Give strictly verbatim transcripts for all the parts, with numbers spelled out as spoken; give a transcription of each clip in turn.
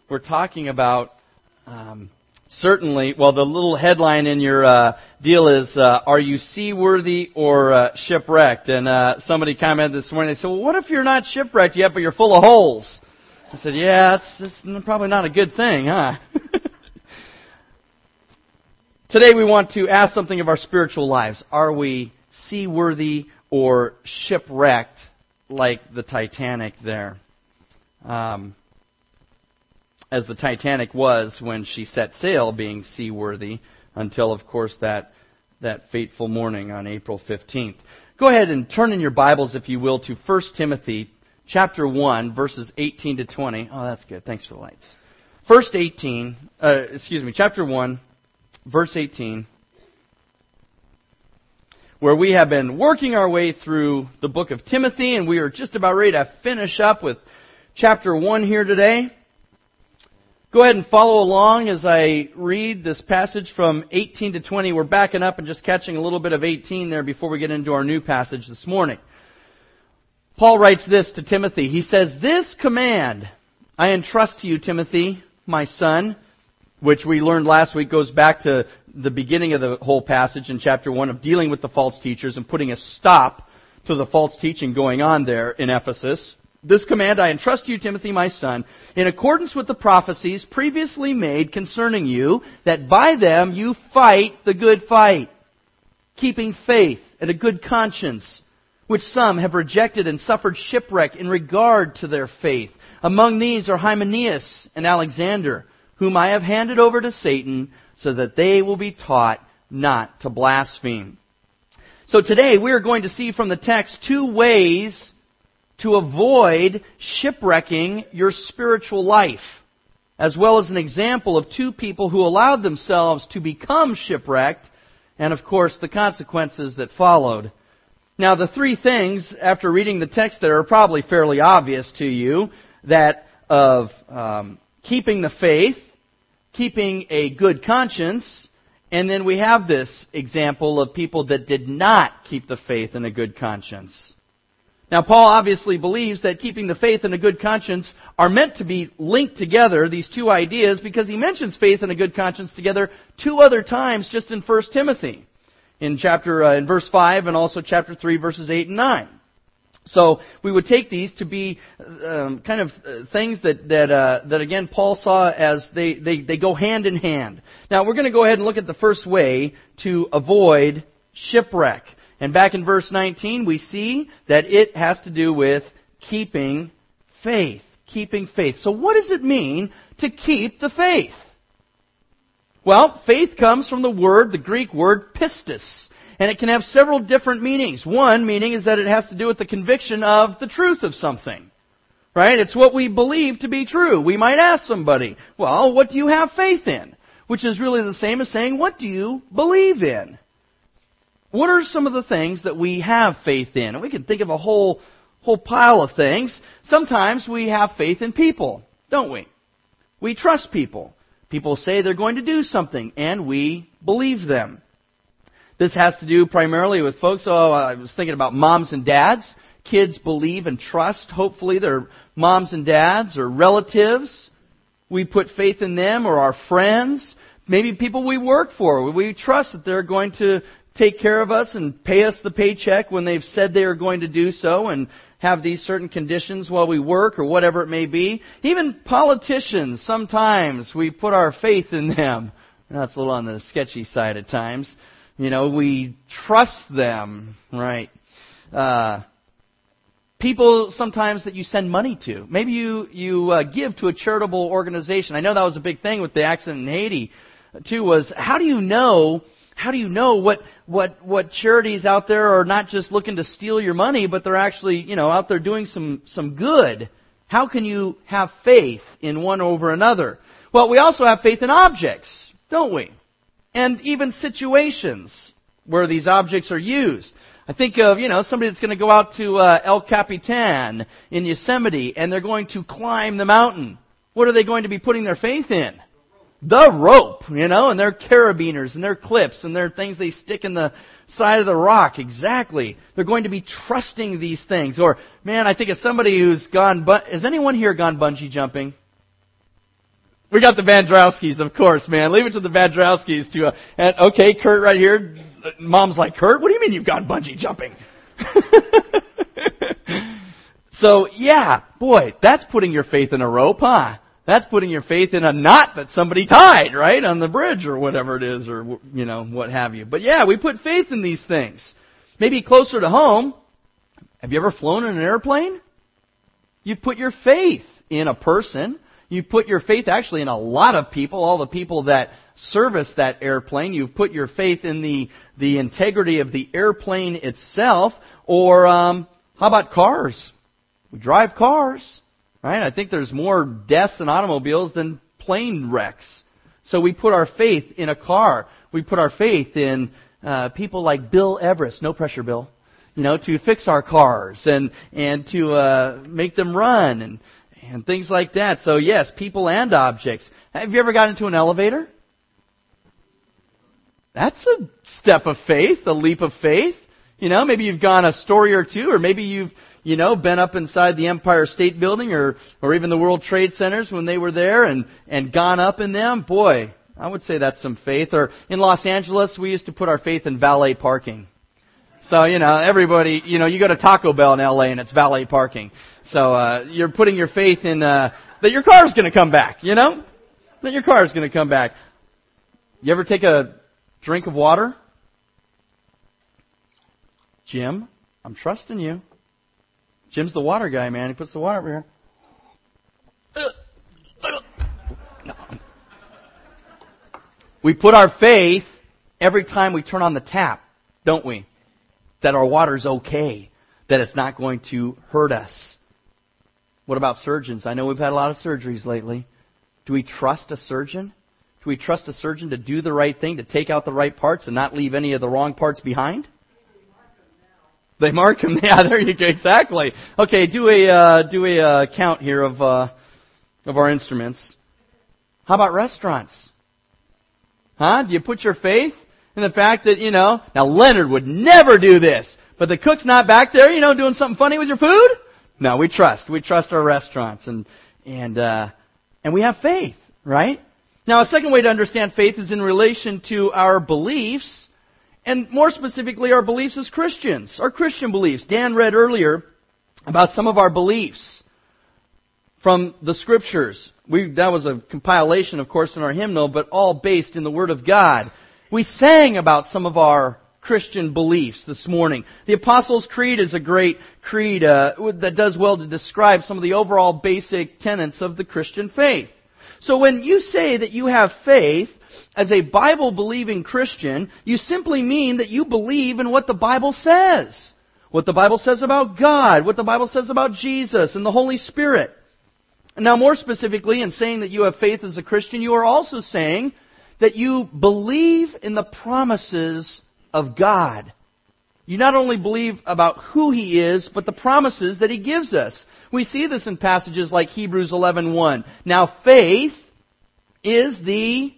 we're talking about um, certainly, well, the little headline in your uh, deal is, uh, are you seaworthy or uh, shipwrecked? And uh, somebody commented this morning, they said, well, what if you're not shipwrecked yet, but you're full of holes? I said, yeah, it's, it's probably not a good thing, huh? Today we want to ask something of our spiritual lives. Are we seaworthy or shipwrecked like the Titanic there? Um, as the Titanic was when she set sail, being seaworthy, until, of course, that that fateful morning on April fifteenth. Go ahead and turn in your Bibles, if you will, to First Timothy chapter one, verses eighteen to twenty. Oh, that's good. Thanks for the lights. First eighteen, uh, excuse me, chapter one, verse eighteen, where we have been working our way through the book of Timothy, and we are just about ready to finish up with chapter one here today. Go ahead and follow along as I read this passage from eighteen to twenty. We're backing up and just catching a little bit of eighteen there before we get into our new passage this morning. Paul writes this to Timothy. He says, "This command I entrust to you, Timothy, my son," which we learned last week goes back to the beginning of the whole passage in chapter one of dealing with the false teachers and putting a stop to the false teaching going on there in Ephesus. "This command I entrust to you, Timothy, my son, in accordance with the prophecies previously made concerning you, that by them you fight the good fight, keeping faith and a good conscience, which some have rejected and suffered shipwreck in regard to their faith. Among these are Hymenaeus and Alexander, whom I have handed over to Satan, so that they will be taught not to blaspheme." So today we are going to see from the text two ways to avoid shipwrecking your spiritual life, as well as an example of two people who allowed themselves to become shipwrecked, and of course the consequences that followed. Now the three things, after reading the text there, are probably fairly obvious to you, that of um, keeping the faith, keeping a good conscience, and then we have this example of people that did not keep the faith and a good conscience. Now, Paul obviously believes that keeping the faith and a good conscience are meant to be linked together, these two ideas, because he mentions faith and a good conscience together two other times just in First Timothy, in chapter uh, in verse five and also chapter three, verses eight and nine. So we would take these to be um, kind of things that that uh, that again Paul saw as they, they they go hand in hand. Now we're going to go ahead and look at the first way to avoid shipwreck. And back in verse nineteen, we see that it has to do with keeping faith. Keeping faith. So what does it mean to keep the faith? Well, faith comes from the word, the Greek word, pistis. And it can have several different meanings. One meaning is that it has to do with the conviction of the truth of something. Right? It's what we believe to be true. We might ask somebody, well, what do you have faith in? Which is really the same as saying, what do you believe in? What are some of the things that we have faith in? And we can think of a whole whole pile of things. Sometimes we have faith in people, don't we? We trust people. People say they're going to do something, and we believe them. This has to do primarily with folks, oh, I was thinking about moms and dads. Kids believe and trust, hopefully, their moms and dads or relatives. We put faith in them or our friends. Maybe people we work for. We trust that they're going to take care of us and pay us the paycheck when they've said they are going to do so and have these certain conditions while we work or whatever it may be. Even politicians, sometimes we put our faith in them. That's a little on the sketchy side at times. You know, we trust them, right? Uh, people sometimes that you send money to. Maybe you, you uh, give to a charitable organization. I know that was a big thing with the accident in Haiti, too, was how do you know How do you know what, what, what charities out there are not just looking to steal your money, but they're actually, you know, out there doing some, some good? How can you have faith in one over another? Well, we also have faith in objects, don't we? And even situations where these objects are used. I think of, you know, somebody that's going to go out to uh, El Capitan in Yosemite and they're going to climb the mountain. What are they going to be putting their faith in? The rope, you know, and their carabiners and their clips and their things they stick in the side of the rock. Exactly. They're going to be trusting these things. Or, man, I think of somebody who's gone, but has anyone here gone bungee jumping? We got the Vandrowskis, of course, man. Leave it to the Vandrowskis to, uh, and okay, Kurt right here. Mom's like, Kurt, what do you mean you've gone bungee jumping? So, yeah, boy, that's putting your faith in a rope, huh? That's putting your faith in a knot that somebody tied, right, on the bridge or whatever it is, or, you know, what have you. But yeah, we put faith in these things. Maybe closer to home, have you ever flown in an airplane? You put your faith in a person. You put your faith actually in a lot of people, all the people that service that airplane. You've put your faith in the, the integrity of the airplane itself. Or um, how about cars? We drive cars, right? I think there's more deaths in automobiles than plane wrecks. So we put our faith in a car. We put our faith in uh, people like Bill Everest. No pressure, Bill. You know, to fix our cars and and to uh, make them run and and things like that. So yes, people and objects. Have you ever gotten into an elevator? That's a step of faith, a leap of faith. You know, maybe you've gone a story or two, or maybe you've, you know, been up inside the Empire State Building or or even the World Trade Centers when they were there and, and gone up in them. Boy, I would say that's some faith. Or in Los Angeles, we used to put our faith in valet parking. So, you know, everybody, you know, you go to Taco Bell in L A and it's valet parking. So, uh, you're putting your faith in, uh, that your car's going to come back, you know? That your car's going to come back. You ever take a drink of water? Jim, I'm trusting you. Jim's the water guy, man. He puts the water over here. No. We put our faith every time we turn on the tap, don't we? That our water's okay. That it's not going to hurt us. What about surgeons? I know we've had a lot of surgeries lately. Do we trust a surgeon? Do we trust a surgeon to do the right thing, to take out the right parts and not leave any of the wrong parts behind? They mark them. Yeah, there you go. Exactly. Okay, do a uh, do a uh, count here of uh, of our instruments. How about restaurants? Huh? Do you put your faith in the fact that, you know, now Leonard would never do this, but the cook's not back there, you know, doing something funny with your food? No, we trust. We trust our restaurants, and and uh, and we have faith, right? Now, a second way to understand faith is in relation to our beliefs. And more specifically, our beliefs as Christians, our Christian beliefs. Dan read earlier about some of our beliefs from the Scriptures. We, that was a compilation, of course, in our hymnal, but all based in the Word of God. We sang about some of our Christian beliefs this morning. The Apostles' Creed is a great creed uh, that does well to describe some of the overall basic tenets of the Christian faith. So when you say that you have faith, as a Bible-believing Christian, you simply mean that you believe in what the Bible says. What the Bible says about God, what the Bible says about Jesus and the Holy Spirit. And now more specifically, in saying that you have faith as a Christian, you are also saying that you believe in the promises of God. You not only believe about who He is, but the promises that He gives us. We see this in passages like Hebrews eleven one. Now faith is the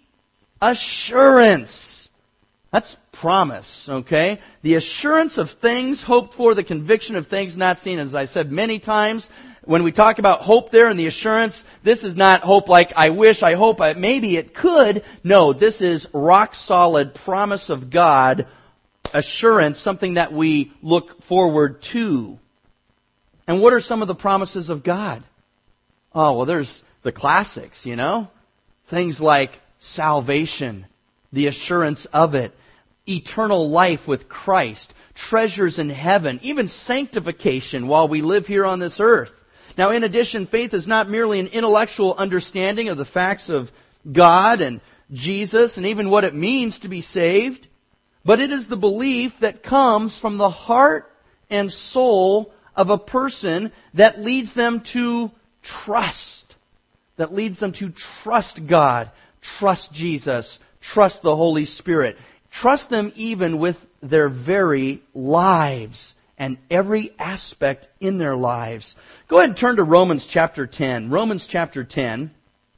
assurance. That's promise, okay? The assurance of things hoped for, the conviction of things not seen. As I said many times, when we talk about hope there and the assurance, this is not hope like I wish, I hope, I, maybe it could. No, this is rock solid promise of God, assurance, something that we look forward to. And what are some of the promises of God? Oh, well, there's the classics, you know? Things like salvation, the assurance of it, eternal life with Christ, treasures in heaven, even sanctification while we live here on this earth. Now, in addition, faith is not merely an intellectual understanding of the facts of God and Jesus and even what it means to be saved, but it is the belief that comes from the heart and soul of a person that leads them to trust, that leads them to trust God, trust Jesus, trust the Holy Spirit. Trust them even with their very lives and every aspect in their lives. Go ahead and turn to Romans chapter ten. Romans chapter ten.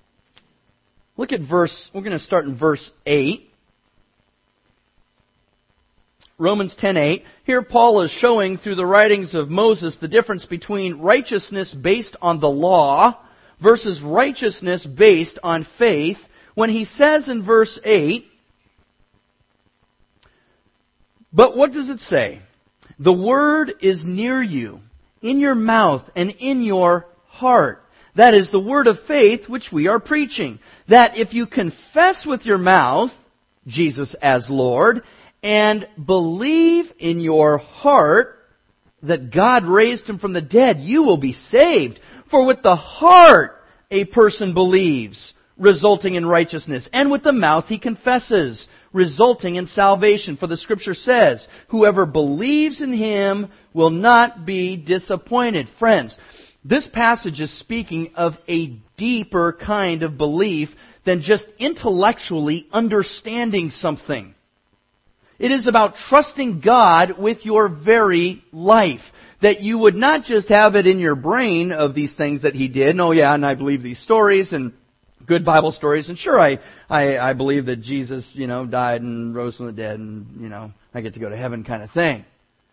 Look at verse, we're going to start in verse eight. Romans ten eight. Here Paul is showing through the writings of Moses the difference between righteousness based on the law versus righteousness based on faith when he says in verse eight, but what does it say? The word is near you, in your mouth and in your heart. That is the word of faith which we are preaching. That if you confess with your mouth Jesus as Lord and believe in your heart that God raised Him from the dead, you will be saved. For with the heart a person believes, resulting in righteousness, and with the mouth he confesses, resulting in salvation. For the Scripture says, whoever believes in Him will not be disappointed. Friends, this passage is speaking of a deeper kind of belief than just intellectually understanding something. It is about trusting God with your very life. That you would not just have it in your brain of these things that He did. And, oh yeah, and I believe these stories and good Bible stories. And sure, I, I, I believe that Jesus, you know, died and rose from the dead and, you know, I get to go to heaven kind of thing.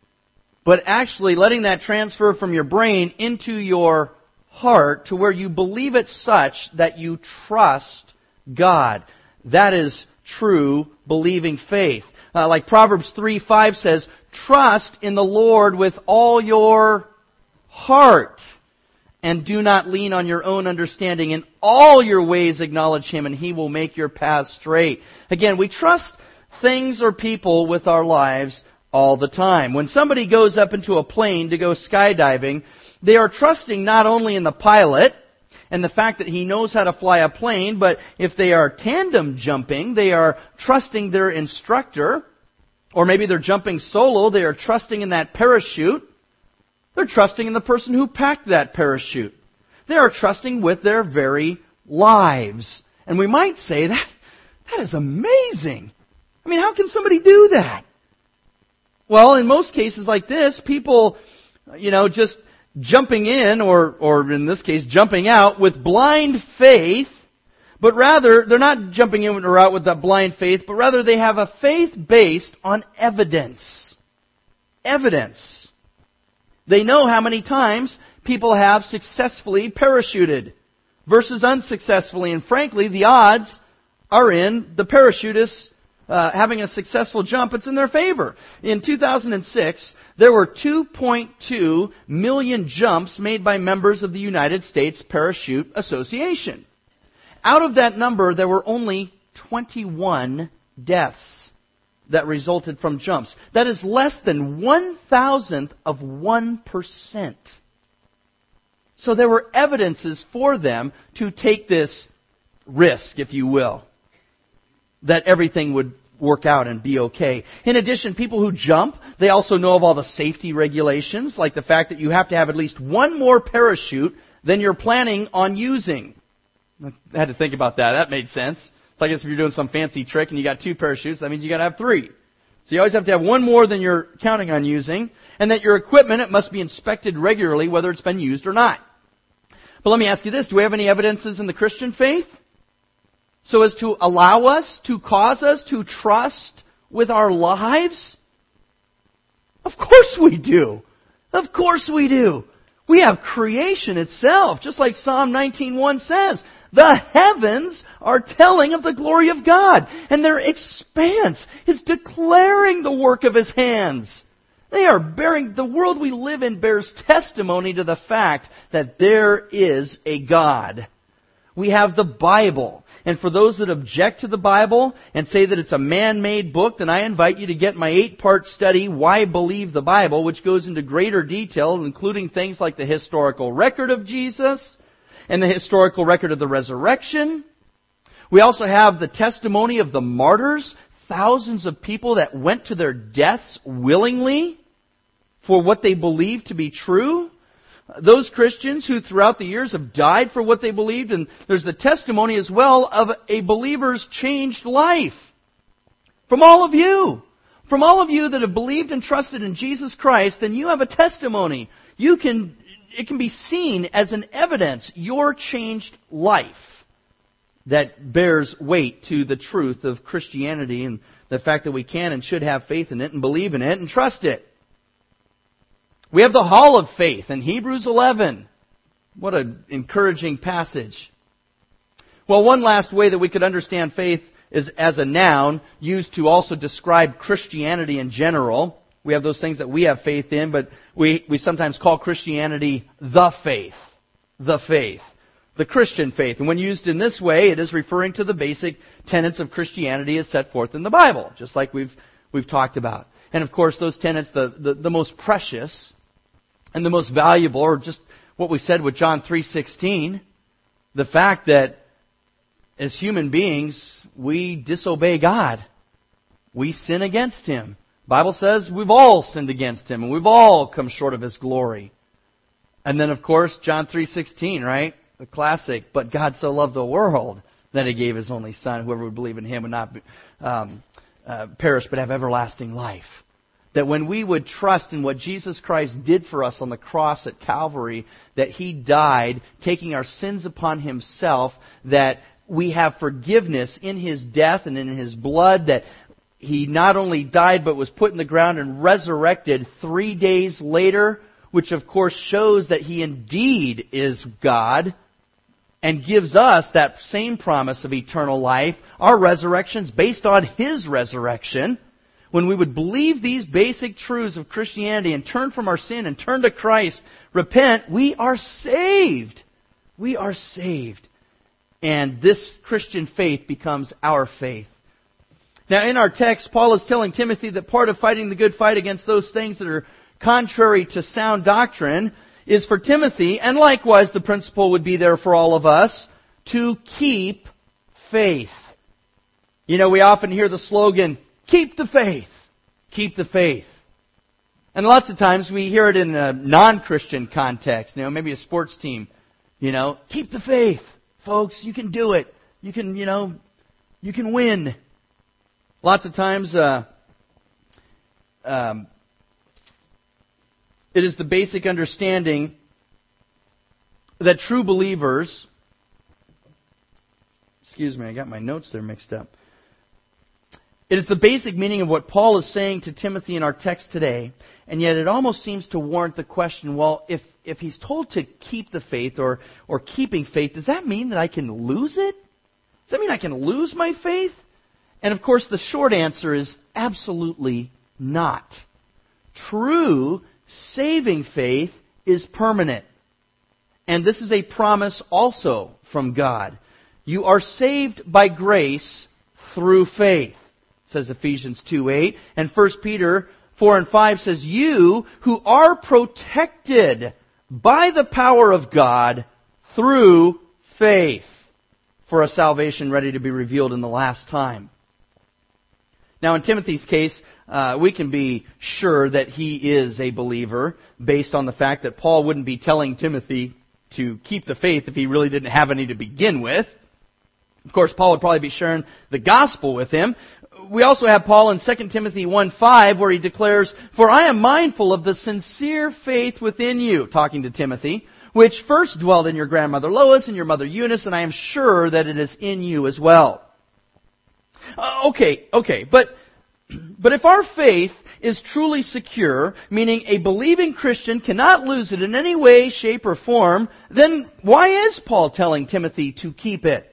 But actually letting that transfer from your brain into your heart to where you believe it such that you trust God. That is true believing faith. Uh, like Proverbs three five says, trust in the Lord with all your heart, and do not lean on your own understanding. In all your ways acknowledge Him, and He will make your paths straight. Again, we trust things or people with our lives all the time. When somebody goes up into a plane to go skydiving, they are trusting not only in the pilot and the fact that he knows how to fly a plane, but if they are tandem jumping, they are trusting their instructor, or maybe they're jumping solo, they are trusting in that parachute. They're trusting in the person who packed that parachute. They are trusting with their very lives. And we might say that, that is amazing. I mean, how can somebody do that? Well, in most cases like this, people, you know, just jumping in, or, or in this case, jumping out with blind faith, but rather, they're not jumping in or out with that blind faith, but rather they have a faith based on evidence. Evidence. They know how many times people have successfully parachuted versus unsuccessfully, and frankly, the odds are in the parachutists Uh, having a successful jump. It's in their favor. In two thousand six, there were two point two million jumps made by members of the United States Parachute Association. Out of that number, there were only twenty-one deaths that resulted from jumps. That is less than one thousandth of one percent. So there were evidences for them to take this risk, if you will, that everything would work out and be okay. In addition, people who jump, they also know of all the safety regulations, like the fact that you have to have at least one more parachute than you're planning on using. I had to think about that. That made sense. It's like if you're doing some fancy trick and you got two parachutes, that means you got to have three. So you always have to have one more than you're counting on using, and that your equipment, it must be inspected regularly whether it's been used or not. But let me ask you this, do we have any evidences in the Christian faith so as to allow us, to cause us to trust with our lives? Of course we do. Of course we do. We have creation itself, just like Psalm nineteen one says. The heavens are telling of the glory of God, and their expanse is declaring the work of His hands. They are bearing, the world we live in bears testimony to the fact that there is a God. We have the Bible. And for those that object to the Bible and say that it's a man-made book, then I invite you to get my eight-part study, Why Believe the Bible, which goes into greater detail, including things like the historical record of Jesus and the historical record of the resurrection. We also have the testimony of the martyrs, thousands of people that went to their deaths willingly for what they believed to be true. Those Christians who throughout the years have died for what they believed, and there's the testimony as well of a believer's changed life. From all of you. From all of you that have believed and trusted in Jesus Christ, then you have a testimony. You can, it can be seen as an evidence, your changed life that bears weight to the truth of Christianity and the fact that we can and should have faith in it and believe in it and trust it. We have the hall of faith in Hebrews eleven. What an encouraging passage. Well, one last way that we could understand faith is as a noun used to also describe Christianity in general. We have those things that we have faith in, but we, we sometimes call Christianity the faith. The faith. The Christian faith. And when used in this way, it is referring to the basic tenets of Christianity as set forth in the Bible, just like we've we've talked about. And of course, those tenets, the, the, the most precious and the most valuable, or just what we said with John three sixteen, the fact that as human beings, we disobey God. We sin against Him. The Bible says we've all sinned against Him, and we've all come short of His glory. And then, of course, John three sixteen, right? The classic, but God so loved the world that He gave His only Son. Whoever would believe in Him would not um, uh, perish, but have everlasting life. That when we would trust in what Jesus Christ did for us on the cross at Calvary, that He died, taking our sins upon Himself, that we have forgiveness in His death and in His blood, that He not only died but was put in the ground and resurrected three days later, which of course shows that He indeed is God and gives us that same promise of eternal life. Our resurrection's based on His resurrection. When we would believe these basic truths of Christianity and turn from our sin and turn to Christ, repent, we are saved. We are saved. And this Christian faith becomes our faith. Now in our text, Paul is telling Timothy that part of fighting the good fight against those things that are contrary to sound doctrine is for Timothy, and likewise the principle would be there for all of us, to keep faith. You know, we often hear the slogan, keep the faith. Keep the faith. And lots of times we hear it in a non-Christian context. You know, maybe a sports team. You know, keep the faith, folks. You can do it. You can, you know, you can win. Lots of times, uh, um, it is the basic understanding that true believers, excuse me, I got my notes there mixed up. It is the basic meaning of what Paul is saying to Timothy in our text today, and yet it almost seems to warrant the question, well, if, if he's told to keep the faith or, or keeping faith, does that mean that I can lose it? Does that mean I can lose my faith? And of course the short answer is absolutely not. True saving faith is permanent. And this is a promise also from God. You are saved by grace through faith, says Ephesians two eight. And First Peter four and five says, you who are protected by the power of God through faith for a salvation ready to be revealed in the last time. Now in Timothy's case, uh, we can be sure that he is a believer based on the fact that Paul wouldn't be telling Timothy to keep the faith if he really didn't have any to begin with. Of course, Paul would probably be sharing the gospel with him. We also have Paul in Second Timothy one five where he declares, for I am mindful of the sincere faith within you, talking to Timothy, which first dwelled in your grandmother Lois and your mother Eunice, and I am sure that it is in you as well. Uh, okay, okay, but but if our faith is truly secure, meaning a believing Christian cannot lose it in any way, shape, or form, then why is Paul telling Timothy to keep it?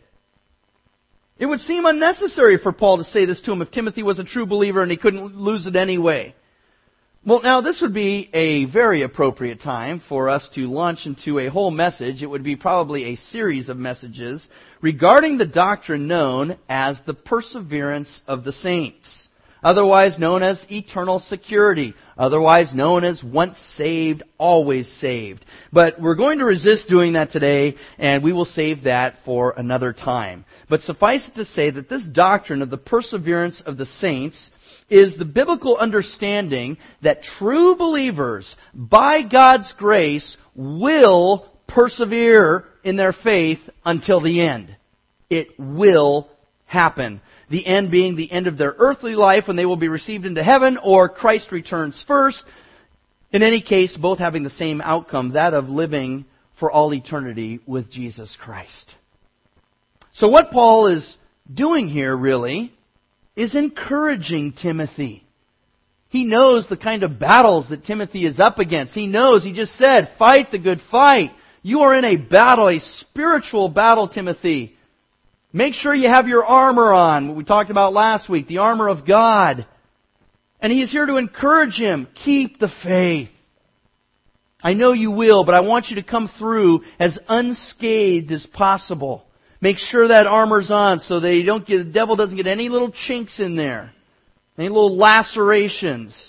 It would seem unnecessary for Paul to say this to him if Timothy was a true believer and he couldn't lose it anyway. Well, now this would be a very appropriate time for us to launch into a whole message. It would be probably a series of messages regarding the doctrine known as the perseverance of the saints, otherwise known as eternal security, otherwise known as once saved, always saved. But we're going to resist doing that today, and we will save that for another time. But suffice it to say that this doctrine of the perseverance of the saints is the biblical understanding that true believers, by God's grace, will persevere in their faith until the end. It will happen. The end being the end of their earthly life when they will be received into heaven, or Christ returns first. In any case, both having the same outcome, that of living for all eternity with Jesus Christ. So what Paul is doing here, really, is encouraging Timothy. He knows the kind of battles that Timothy is up against. He knows, he just said, fight the good fight. You are in a battle, a spiritual battle, Timothy. Make sure you have your armor on, what we talked about last week, the armor of God. And He's here to encourage him. Keep the faith. I know you will, but I want you to come through as unscathed as possible. Make sure that armor's on so that you don't get, the devil doesn't get any little chinks in there. Any little lacerations.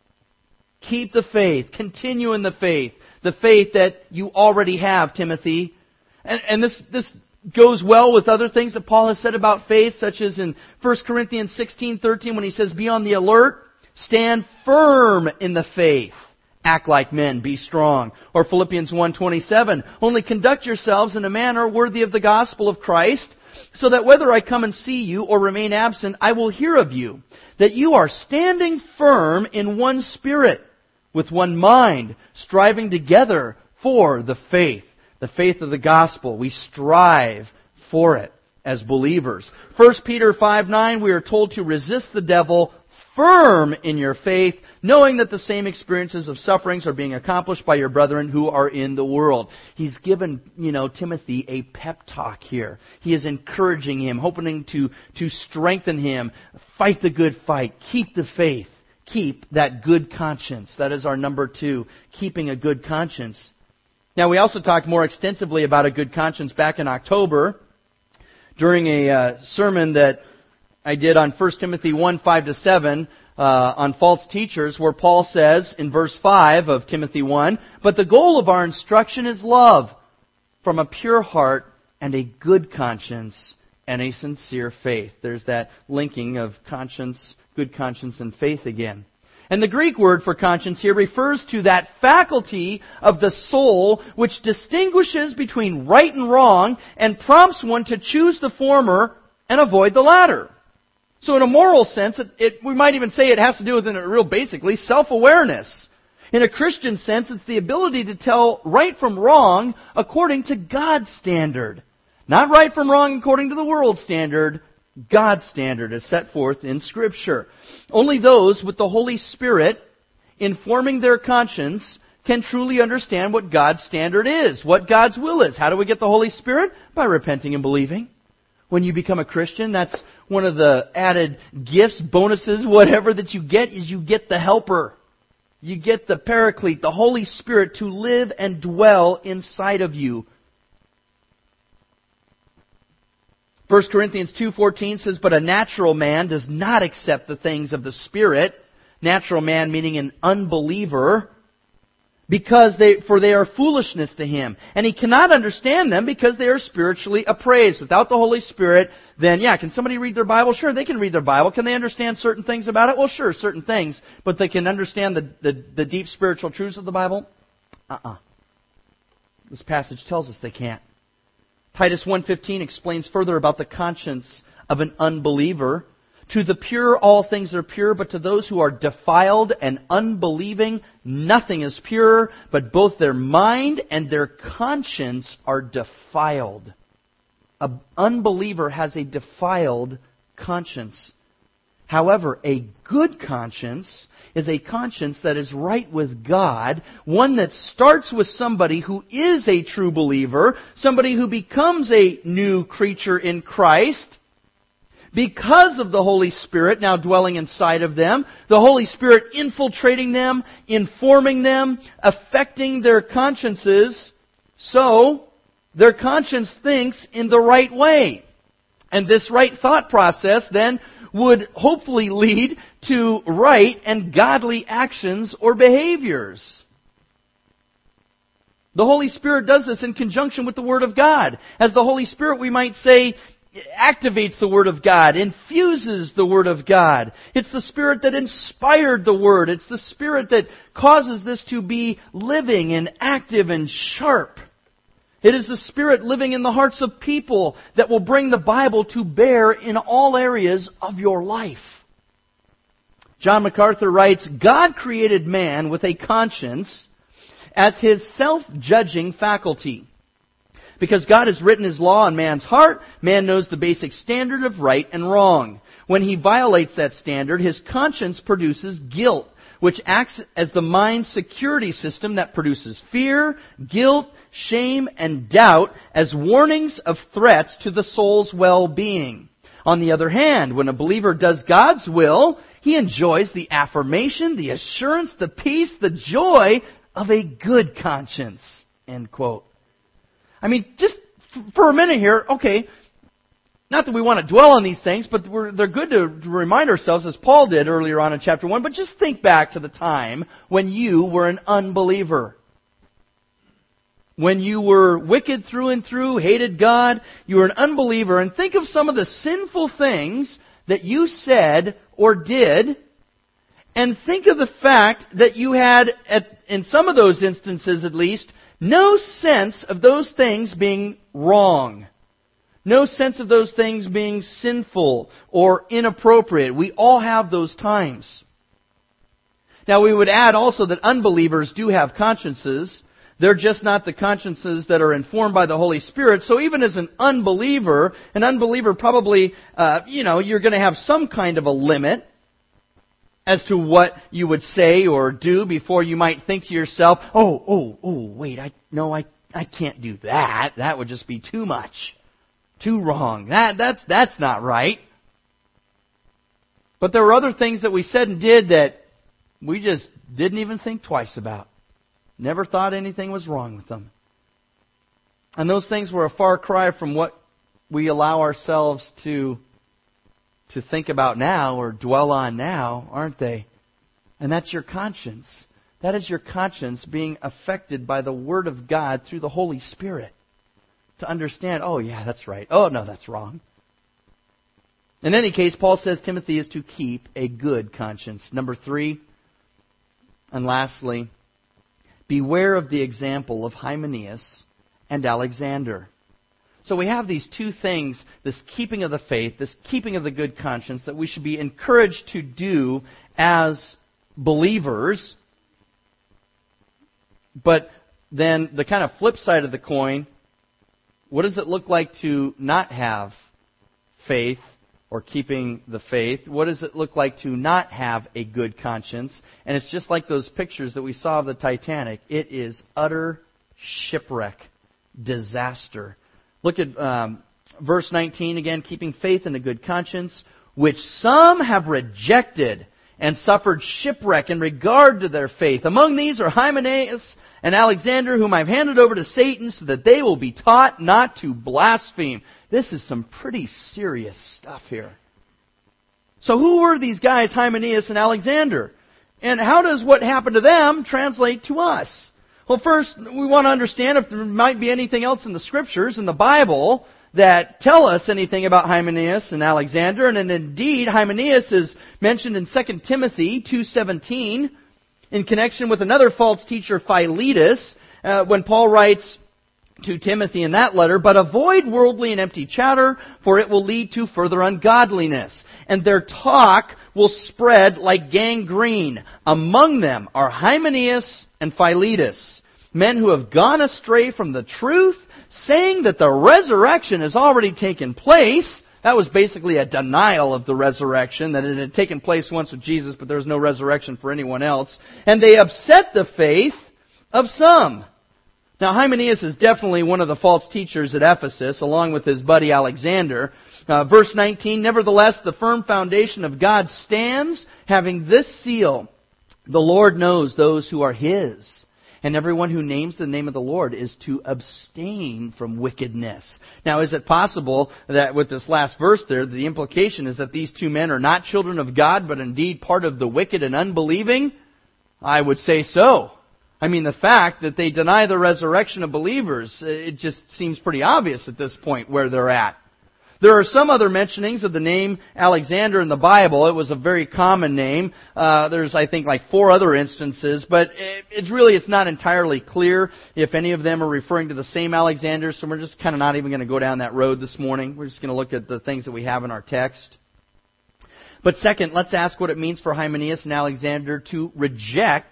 Keep the faith. Continue in the faith. The faith that you already have, Timothy. And, and this, this goes well with other things that Paul has said about faith, such as in First Corinthians sixteen thirteen when he says, be on the alert, stand firm in the faith. Act like men, be strong. Or Philippians one twenty-seven, only conduct yourselves in a manner worthy of the gospel of Christ, so that whether I come and see you or remain absent, I will hear of you, that you are standing firm in one spirit, with one mind, striving together for the faith, the faith of the gospel. We strive for it as believers. First Peter five nine, we are told to resist the devil, firm in your faith, knowing that the same experiences of sufferings are being accomplished by your brethren who are in the world. He's given, you know, Timothy a pep talk here. He is encouraging him, hoping to, to strengthen him. Fight the good fight. Keep the faith. Keep that good conscience. That is our number two, keeping a good conscience. Now, we also talked more extensively about a good conscience back in October during a uh, sermon that I did on First Timothy one, five to seven uh, on false teachers, where Paul says in verse five of Timothy one, but the goal of our instruction is love from a pure heart and a good conscience and a sincere faith. There's that linking of conscience, good conscience, and faith again. And the Greek word for conscience here refers to that faculty of the soul which distinguishes between right and wrong and prompts one to choose the former and avoid the latter. So in a moral sense, it, it, we might even say it has to do with, in a real basically, self-awareness. In a Christian sense, it's the ability to tell right from wrong according to God's standard. Not right from wrong according to the world's standard. God's standard is set forth in Scripture. Only those with the Holy Spirit informing their conscience can truly understand what God's standard is, what God's will is. How do we get the Holy Spirit? By repenting and believing. When you become a Christian, that's one of the added gifts, bonuses, whatever that you get, is you get the helper. You get the Paraclete, the Holy Spirit, to live and dwell inside of you. First Corinthians two fourteen says, but a natural man does not accept the things of the Spirit. Natural man meaning an unbeliever. Because they, for they are foolishness to him. And he cannot understand them because they are spiritually appraised. Without the Holy Spirit, then yeah, can somebody read their Bible? Sure, they can read their Bible. Can they understand certain things about it? Well, sure, certain things. But they can understand the, the, the deep spiritual truths of the Bible? Uh-uh. This passage tells us they can't. Titus one fifteen explains further about the conscience of an unbeliever. To the pure, all things are pure, but to those who are defiled and unbelieving, nothing is pure, but both their mind and their conscience are defiled. An unbeliever has a defiled conscience. However, a good conscience is a conscience that is right with God, one that starts with somebody who is a true believer, somebody who becomes a new creature in Christ, because of the Holy Spirit now dwelling inside of them, the Holy Spirit infiltrating them, informing them, affecting their consciences, so their conscience thinks in the right way. And this right thought process then would hopefully lead to right and godly actions or behaviors. The Holy Spirit does this in conjunction with the Word of God. As the Holy Spirit, we might say, activates the Word of God, infuses the Word of God. It's the Spirit that inspired the Word. It's the Spirit that causes this to be living and active and sharp. It is the Spirit living in the hearts of people that will bring the Bible to bear in all areas of your life. John MacArthur writes, God created man with a conscience as his self-judging faculty. Because God has written His law on man's heart, man knows the basic standard of right and wrong. When he violates that standard, his conscience produces guilt, which acts as the mind's security system that produces fear, guilt, shame, and doubt as warnings of threats to the soul's well-being. On the other hand, when a believer does God's will, he enjoys the affirmation, the assurance, the peace, the joy of a good conscience. End quote. I mean, just for a minute here, okay, not that we want to dwell on these things, but we're, they're good to remind ourselves, as Paul did earlier on in chapter one, but just think back to the time when you were an unbeliever. When you were wicked through and through, hated God, you were an unbeliever, and think of some of the sinful things that you said or did, and think of the fact that you had, at, in some of those instances at least, no sense of those things being wrong. No sense of those things being sinful or inappropriate. We all have those times. Now we would add also that unbelievers do have consciences. They're just not the consciences that are informed by the Holy Spirit. So even as an unbeliever, an unbeliever probably, uh, you know, you're going to have some kind of a limit as to what you would say or do before you might think to yourself, oh, oh, oh, wait, I no, I, I can't do that. That would just be too much. Too wrong. That that's that's not right. But there were other things that we said and did that we just didn't even think twice about. Never thought anything was wrong with them. And those things were a far cry from what we allow ourselves to to think about now or dwell on now, aren't they? And that's your conscience. That is your conscience being affected by the Word of God through the Holy Spirit. To understand, oh yeah, that's right. Oh no, that's wrong. In any case, Paul says Timothy is to keep a good conscience. Number three, and lastly, beware of the example of Hymenaeus and Alexander. So we have these two things, this keeping of the faith, this keeping of the good conscience, that we should be encouraged to do as believers. But then the kind of flip side of the coin, what does it look like to not have faith or keeping the faith? What does it look like to not have a good conscience? And it's just like those pictures that we saw of the Titanic. It is utter shipwreck, disaster. Look at um, verse nineteen again, keeping faith and a good conscience, which some have rejected and suffered shipwreck in regard to their faith. Among these are Hymenaeus and Alexander, whom I've handed over to Satan, so that they will be taught not to blaspheme. This is some pretty serious stuff here. So who were these guys, Hymenaeus and Alexander? And how does what happened to them translate to us? Well, first, we want to understand if there might be anything else in the Scriptures, in the Bible, that tell us anything about Hymenaeus and Alexander. And indeed, Hymenaeus is mentioned in Second Timothy two seventeen in connection with another false teacher, Philetus, uh, when Paul writes to Timothy in that letter, "But avoid worldly and empty chatter, for it will lead to further ungodliness. And their talk will spread like gangrene. Among them are Hymenaeus and Philetus, men who have gone astray from the truth, saying that the resurrection has already taken place." That was basically a denial of the resurrection, that it had taken place once with Jesus, but there was no resurrection for anyone else. And they upset the faith of some. Now, Hymenaeus is definitely one of the false teachers at Ephesus, along with his buddy Alexander. Uh, verse nineteen, "Nevertheless, the firm foundation of God stands, having this seal: the Lord knows those who are His. And everyone who names the name of the Lord is to abstain from wickedness." Now, is it possible that with this last verse there, the implication is that these two men are not children of God, but indeed part of the wicked and unbelieving? I would say so. I mean, the fact that they deny the resurrection of believers, it just seems pretty obvious at this point where they're at. There are some other mentionings of the name Alexander in the Bible. It was a very common name. Uh, there's, I think, like four other instances, but it, it's really, it's not entirely clear if any of them are referring to the same Alexander, so we're just kind of not even going to go down that road this morning. We're just going to look at the things that we have in our text. But second, let's ask what it means for Hymenaeus and Alexander to reject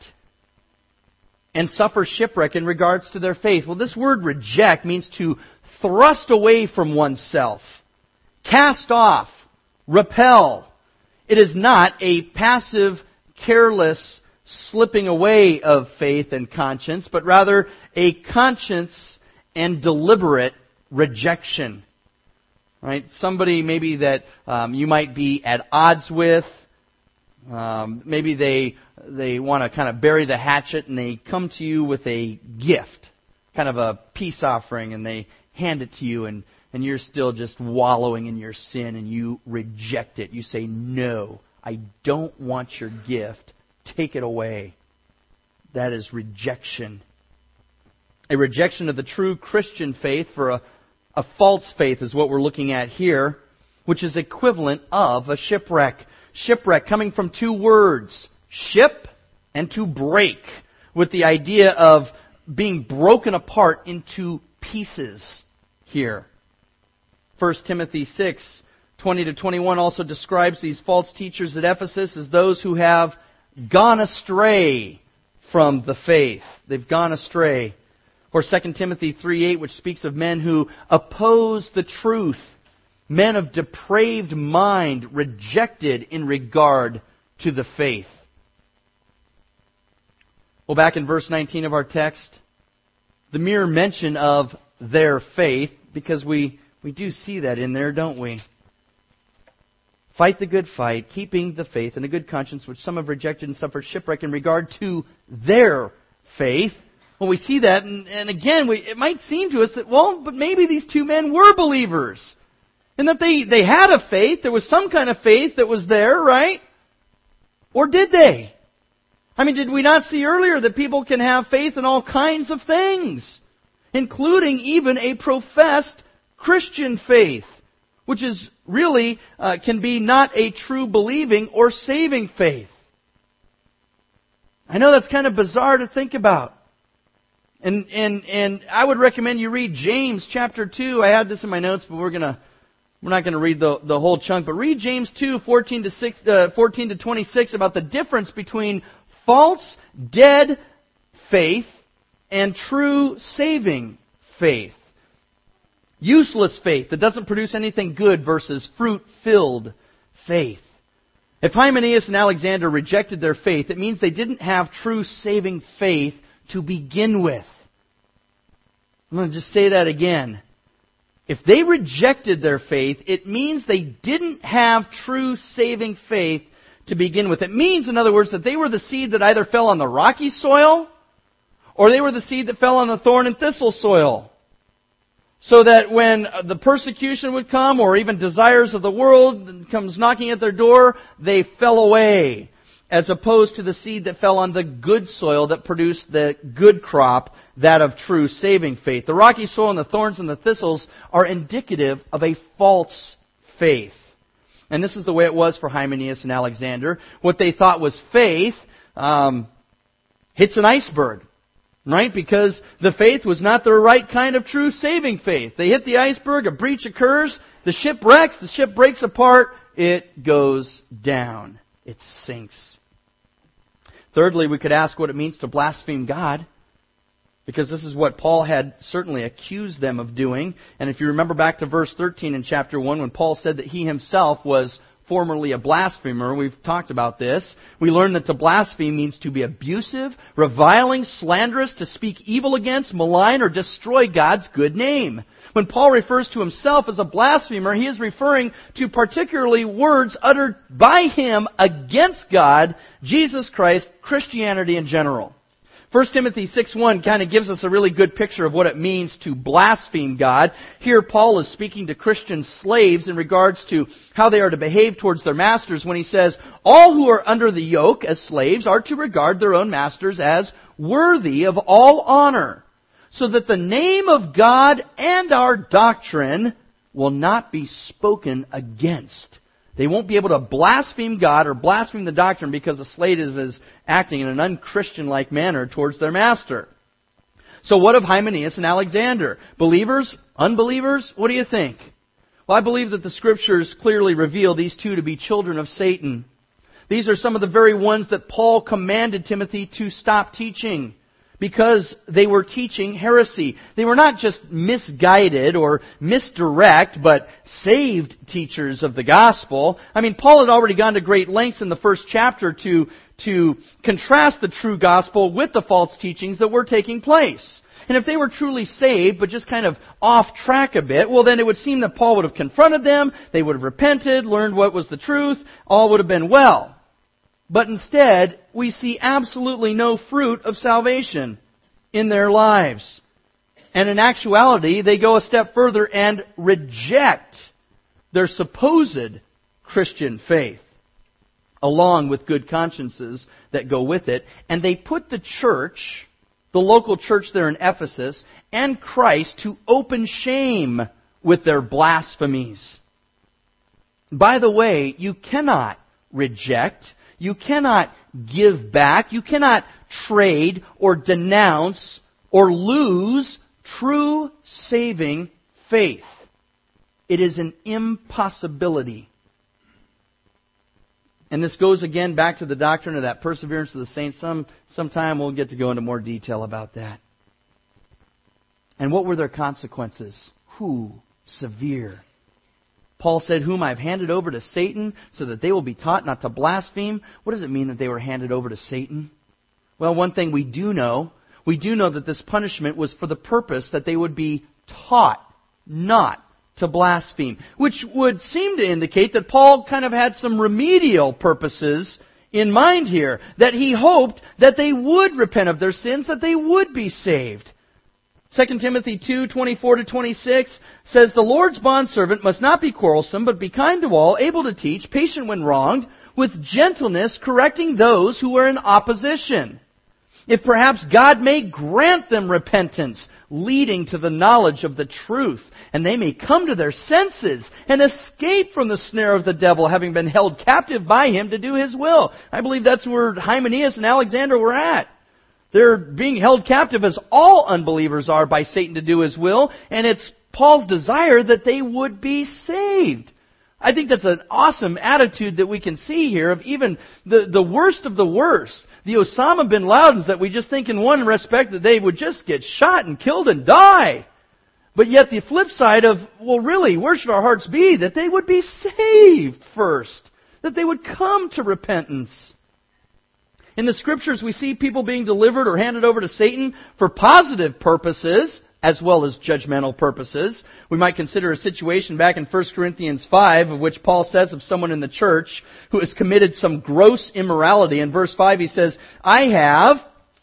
and suffer shipwreck in regards to their faith. Well, this word reject means to thrust away from oneself. Cast off, repel. It is not a passive, careless slipping away of faith and conscience, but rather a conscience and deliberate rejection. Right? Somebody maybe that um, you might be at odds with. Um, maybe they they want to kind of bury the hatchet, and they come to you with a gift, kind of a peace offering, and they hand it to you, and, and you're still just wallowing in your sin, and you reject it. You say, no, I don't want your gift. Take it away. That is rejection. A rejection of the true Christian faith for a, a false faith is what we're looking at here, which is equivalent of a shipwreck. Shipwreck coming from two words, ship and to break, with the idea of being broken apart into pieces here. First Timothy six, twenty to twenty-one also describes these false teachers at Ephesus as those who have gone astray from the faith. They've gone astray. Or Second Timothy three eight, which speaks of men who oppose the truth. Men of depraved mind, rejected in regard to the faith. Well, back in verse nineteen of our text, the mere mention of their faith, because we, we do see that in there, don't we? Fight the good fight, keeping the faith and a good conscience, which some have rejected and suffered shipwreck in regard to their faith. Well, we see that, and, and again, we, it might seem to us that, well, but maybe these two men were believers. And that they, they had a faith, there was some kind of faith that was there, right? Or did they? I mean, did we not see earlier that people can have faith in all kinds of things, including even a professed Christian faith, which is really, uh, can be not a true believing or saving faith. I know that's kind of bizarre to think about. And, and, and I would recommend you read James chapter two. I had this in my notes, but we're gonna, we're not gonna read the, the whole chunk, but read James two, fourteen to six, uh, fourteen to twenty-six about the difference between false, dead faith and true saving faith. Useless faith that doesn't produce anything good versus fruit-filled faith. If Hymenaeus and Alexander rejected their faith, it means they didn't have true saving faith to begin with. I'm going to just say that again. If they rejected their faith, it means they didn't have true saving faith to begin with. It means, in other words, that they were the seed that either fell on the rocky soil, or they were the seed that fell on the thorn and thistle soil. So that when the persecution would come, or even desires of the world comes knocking at their door, they fell away. As opposed to the seed that fell on the good soil that produced the good crop, that of true saving faith. The rocky soil and the thorns and the thistles are indicative of a false faith. And this is the way it was for Hymenaeus and Alexander. What they thought was faith um, hits an iceberg. Right? Because the faith was not the right kind of true saving faith. They hit the iceberg, a breach occurs, the ship wrecks, the ship breaks apart, it goes down. It sinks. Thirdly, we could ask what it means to blaspheme God. Because this is what Paul had certainly accused them of doing. And if you remember back to verse thirteen in chapter one, when Paul said that he himself was formerly a blasphemer, we've talked about this. We learned that to blaspheme means to be abusive, reviling, slanderous, to speak evil against, malign, or destroy God's good name. When Paul refers to himself as a blasphemer, he is referring to particularly words uttered by him against God, Jesus Christ, Christianity in general. First Timothy six one kind of gives us a really good picture of what it means to blaspheme God. Here Paul is speaking to Christian slaves in regards to how they are to behave towards their masters when he says, all who are under the yoke as slaves are to regard their own masters as worthy of all honor, so that the name of God and our doctrine will not be spoken against. They won't be able to blaspheme God or blaspheme the doctrine because a slave is acting in an un-Christian-like manner towards their master. So what of Hymenaeus and Alexander? Believers? Unbelievers? What do you think? Well, I believe that the Scriptures clearly reveal these two to be children of Satan. These are some of the very ones that Paul commanded Timothy to stop teaching. because they were teaching heresy. They were not just misguided or misdirect, but saved teachers of the gospel. I mean, Paul had already gone to great lengths in the first chapter to, to contrast the true gospel with the false teachings that were taking place. And if they were truly saved, but just kind of off track a bit, well then it would seem that Paul would have confronted them, they would have repented, learned what was the truth, all would have been well. But instead, we see absolutely no fruit of salvation in their lives. And in actuality, they go a step further and reject their supposed Christian faith, along with good consciences that go with it. And they put the church, the local church there in Ephesus, and Christ to open shame with their blasphemies. By the way, you cannot reject, you cannot give back, you cannot trade or denounce or lose true saving faith. It is an impossibility. And this goes again back to the doctrine of that perseverance of the saints. Some sometime we'll get to go into more detail about that. And what were their consequences? Who? Severe. Paul said, whom I've handed over to Satan so that they will be taught not to blaspheme. What does it mean that they were handed over to Satan? Well, one thing we do know, we do know that this punishment was for the purpose that they would be taught not to blaspheme, which would seem to indicate that Paul kind of had some remedial purposes in mind here, that he hoped that they would repent of their sins, that they would be saved. Second Timothy two, twenty-four to twenty-six says, the Lord's bondservant must not be quarrelsome, but be kind to all, able to teach, patient when wronged, with gentleness correcting those who are in opposition. If perhaps God may grant them repentance, leading to the knowledge of the truth, and they may come to their senses and escape from the snare of the devil, having been held captive by him to do his will. I believe that's where Hymenaeus and Alexander were at. They're being held captive, as all unbelievers are, by Satan to do his will, and it's Paul's desire that they would be saved. I think that's an awesome attitude that we can see here of even the, the worst of the worst. The Osama bin Ladens that we just think in one respect that they would just get shot and killed and die. But yet the flip side of, well really, where should our hearts be? That they would be saved first. That they would come to repentance. In the Scriptures we see people being delivered or handed over to Satan for positive purposes, as well as judgmental purposes. We might consider a situation back in First Corinthians five, of which Paul says of someone in the church who has committed some gross immorality. In verse five he says, I have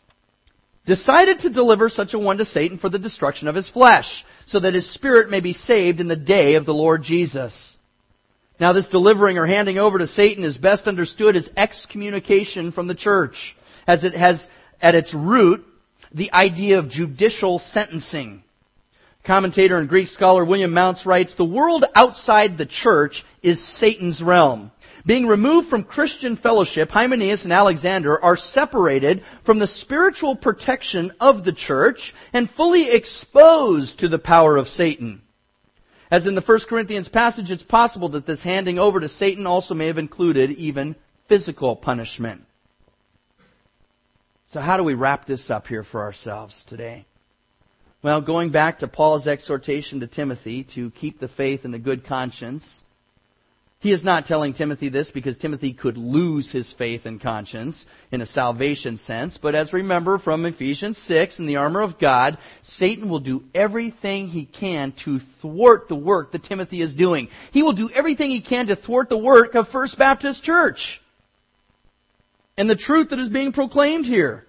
decided to deliver such a one to Satan for the destruction of his flesh, so that his spirit may be saved in the day of the Lord Jesus. Now this delivering or handing over to Satan is best understood as excommunication from the church, as it has at its root the idea of judicial sentencing. Commentator and Greek scholar William Mounce writes, the world outside the church is Satan's realm. Being removed from Christian fellowship, Hymenaeus and Alexander are separated from the spiritual protection of the church and fully exposed to the power of Satan. As in the First Corinthians passage, it's possible that this handing over to Satan also may have included even physical punishment. So how do we wrap this up here for ourselves today? Well, going back to Paul's exhortation to Timothy to keep the faith and the good conscience, he is not telling Timothy this because Timothy could lose his faith and conscience in a salvation sense. But as remember from Ephesians six, in the armor of God, Satan will do everything he can to thwart the work that Timothy is doing. He will do everything he can to thwart the work of First Baptist Church and the truth that is being proclaimed here.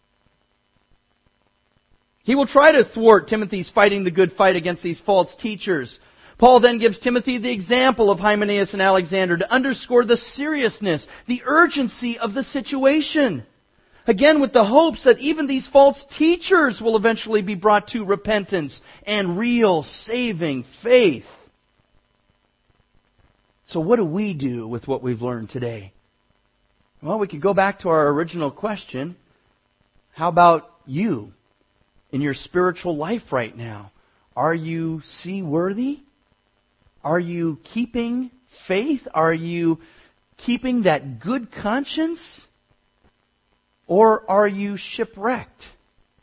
He will try to thwart Timothy's fighting the good fight against these false teachers. Paul then gives Timothy the example of Hymenaeus and Alexander to underscore the seriousness, the urgency of the situation. Again, with the hopes that even these false teachers will eventually be brought to repentance and real saving faith. So what do we do with what we've learned today? Well, we could go back to our original question. How about you in your spiritual life right now? Are you seaworthy? Are you keeping faith? Are you keeping that good conscience? Or are you shipwrecked?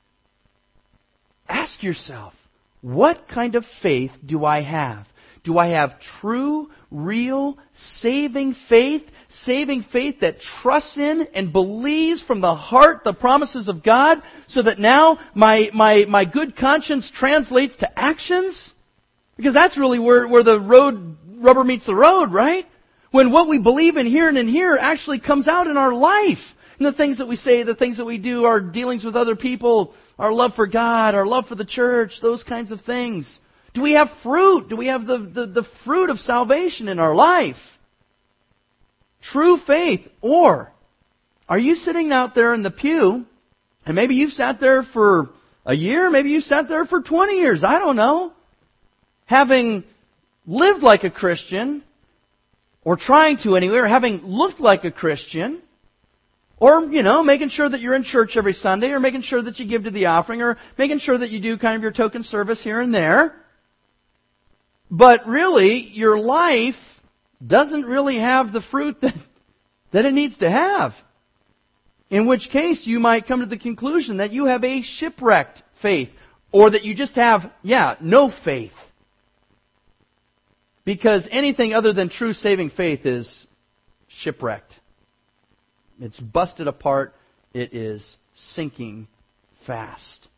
ask yourself, what kind of faith do I have? Do I have true, real, saving faith? Saving faith that trusts in and believes from the heart the promises of God, so that now my, my, my good conscience translates to actions? Because that's really where, where the road, rubber meets the road, right? When what we believe in here and in here actually comes out in our life. And the things that we say, the things that we do, our dealings with other people, our love for God, our love for the church, those kinds of things. Do we have fruit? Do we have the, the, the fruit of salvation in our life? True faith. Or are you sitting out there in the pew, and maybe you've sat there for a year, maybe you sat there for twenty years, I don't know, having lived like a Christian, or trying to anyway, or having looked like a Christian, or, you know, making sure that you're in church every Sunday, or making sure that you give to the offering, or making sure that you do kind of your token service here and there. But really, your life doesn't really have the fruit that, that it needs to have. In which case, you might come to the conclusion that you have a shipwrecked faith, or that you just have, yeah, no faith. Because anything other than true saving faith is shipwrecked. It's busted apart. It is sinking fast.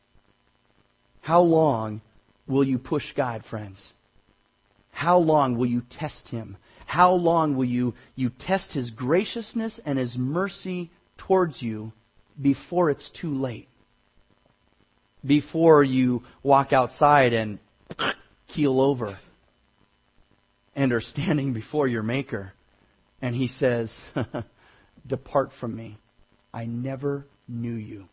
How long will you push God, friends? How long will you test Him? How long will you, you test His graciousness and His mercy towards you before it's too late? Before you walk outside and keel over and are standing before your Maker, and He says, "Depart from me. I never knew you."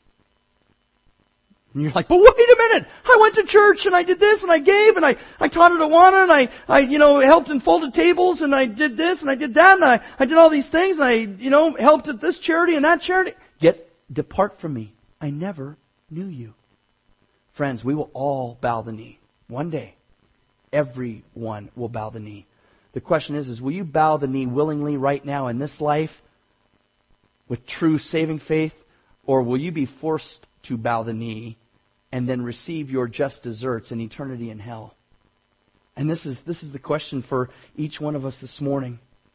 And you're like, "But wait a minute! I went to church and I did this and I gave and I, I taught at Awana and I, I, you know, helped and folded tables and I did this and I did that and I, I did all these things and I, you know, helped at this charity and that charity." Get, depart from me. I never knew you. Friends, we will all bow the knee. One day, everyone will bow the knee. The question is, is will you bow the knee willingly right now in this life with true saving faith, or will you be forced to bow the knee and then receive your just deserts in eternity in hell? And this is this is the question for each one of us this morning.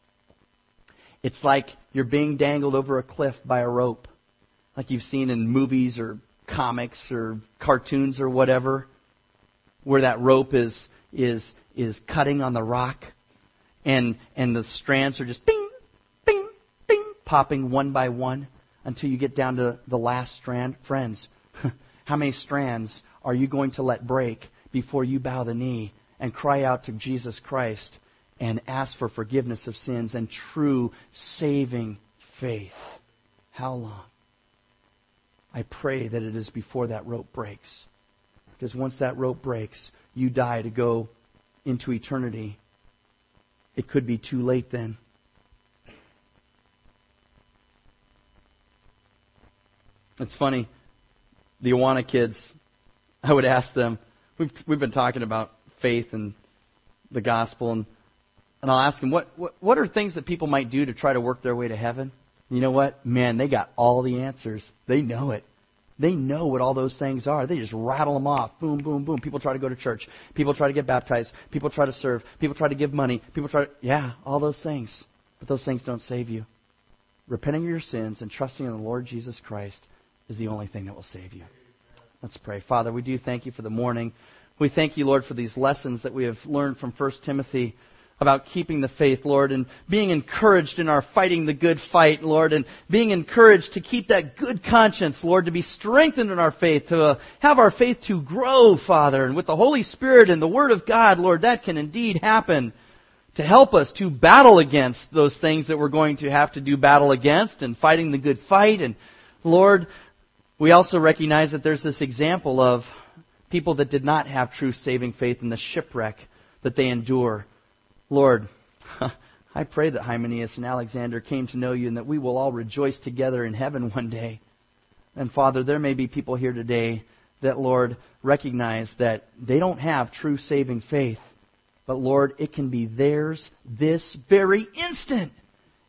It's like you're being dangled over a cliff by a rope, like you've seen in movies or comics or cartoons or whatever, where that rope is is is cutting on the rock, and and the strands are just bing, bing, bing, popping one by one until you get down to the last strand. Friends, how many strands are you going to let break before you bow the knee and cry out to Jesus Christ and ask for forgiveness of sins and true saving faith? How long? I pray that it is before that rope breaks. Because once that rope breaks, you die to go into eternity. It could be too late then. It's funny, the Awana kids, I would ask them, we've we've been talking about faith and the gospel, and, and I'll ask them, what, what, what are things that people might do to try to work their way to heaven? You know what? Man, they got all the answers. They know it. They know what all those things are. They just rattle them off. Boom, boom, boom. People try to go to church. People try to get baptized. People try to serve. People try to give money. People try to, yeah, all those things. But those things don't save you. Repenting of your sins and trusting in the Lord Jesus Christ is the only thing that will save you. Let's pray. Father, we do thank you for the morning. We thank you, Lord, for these lessons that we have learned from First Timothy about keeping the faith, Lord, and being encouraged in our fighting the good fight, Lord, and being encouraged to keep that good conscience, Lord, to be strengthened in our faith, to uh, have our faith to grow, Father, and with the Holy Spirit and the Word of God, Lord, that can indeed happen to help us to battle against those things that we're going to have to do battle against and fighting the good fight. And Lord, we also recognize that there's this example of people that did not have true saving faith in the shipwreck that they endure. Lord, I pray that Hymenaeus and Alexander came to know you and that we will all rejoice together in heaven one day. And Father, there may be people here today that, Lord, recognize that they don't have true saving faith. But Lord, it can be theirs this very instant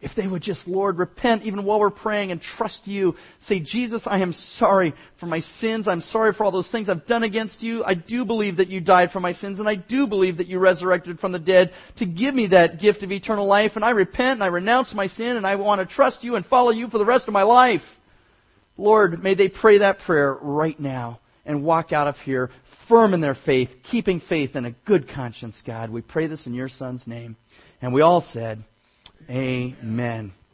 if they would just, Lord, repent even while we're praying and trust you. Say, Jesus, I am sorry for my sins. I'm sorry for all those things I've done against you. I do believe that you died for my sins, and I do believe that you resurrected from the dead to give me that gift of eternal life. And I repent and I renounce my sin, and I want to trust you and follow you for the rest of my life. Lord, may they pray that prayer right now and walk out of here firm in their faith, keeping faith and a good conscience, God. We pray this in your Son's name. And we all said, Amen.